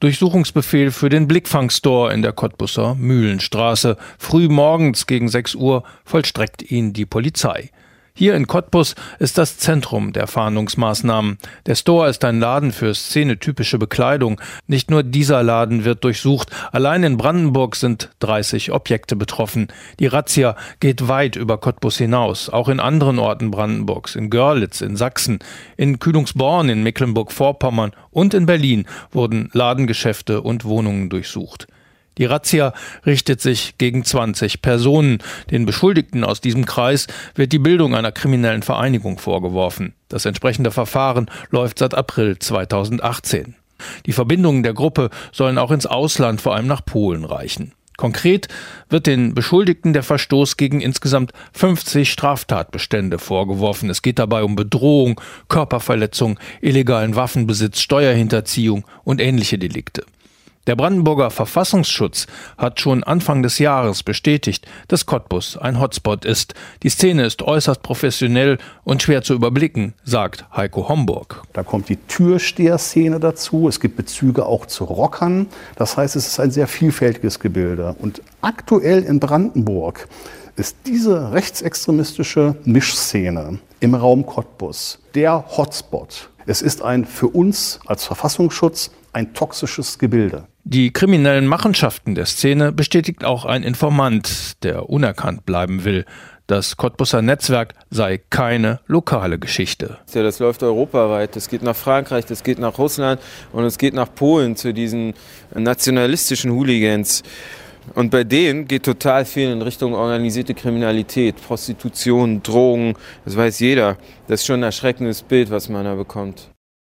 Durchsuchungsbefehl für den Blickfang-Store in der Cottbuser Mühlenstraße. Früh morgens gegen 6 Uhr vollstreckt ihn die Polizei. Hier in Cottbus ist das Zentrum der Fahndungsmaßnahmen. Der Store ist ein Laden für szenetypische Bekleidung. Nicht nur dieser Laden wird durchsucht. Allein in Brandenburg sind 30 Objekte betroffen. Die Razzia geht weit über Cottbus hinaus. Auch in anderen Orten Brandenburgs, in Görlitz, in Sachsen, in Kühlungsborn, in Mecklenburg-Vorpommern und in Berlin wurden Ladengeschäfte und Wohnungen durchsucht. Die Razzia richtet sich gegen 20 Personen. Den Beschuldigten aus diesem Kreis wird die Bildung einer kriminellen Vereinigung vorgeworfen. Das entsprechende Verfahren läuft seit April 2018. Die Verbindungen der Gruppe sollen auch ins Ausland, vor allem nach Polen, reichen. Konkret wird den Beschuldigten der Verstoß gegen insgesamt 50 Straftatbestände vorgeworfen. Es geht dabei um Bedrohung, Körperverletzung, illegalen Waffenbesitz, Steuerhinterziehung und ähnliche Delikte. Der Brandenburger Verfassungsschutz hat schon Anfang des Jahres bestätigt, dass Cottbus ein Hotspot ist. Die Szene ist äußerst professionell und schwer zu überblicken, sagt Heiko Homburg. Da kommt die Türsteher-Szene dazu. Es gibt Bezüge auch zu Rockern. Das heißt, es ist ein sehr vielfältiges Gebilde. Und aktuell in Brandenburg ist diese rechtsextremistische Mischszene im Raum Cottbus der Hotspot. Es ist für uns als Verfassungsschutz ein toxisches Gebilde. Die kriminellen Machenschaften der Szene bestätigt auch ein Informant, der unerkannt bleiben will. Das Cottbuser Netzwerk sei keine lokale Geschichte. Ja, das läuft europaweit. Das geht nach Frankreich, das geht nach Russland und es geht nach Polen zu diesen nationalistischen Hooligans. Und bei denen geht total viel in Richtung organisierte Kriminalität, Prostitution, Drogen, das weiß jeder. Das ist schon ein erschreckendes Bild, was man da bekommt.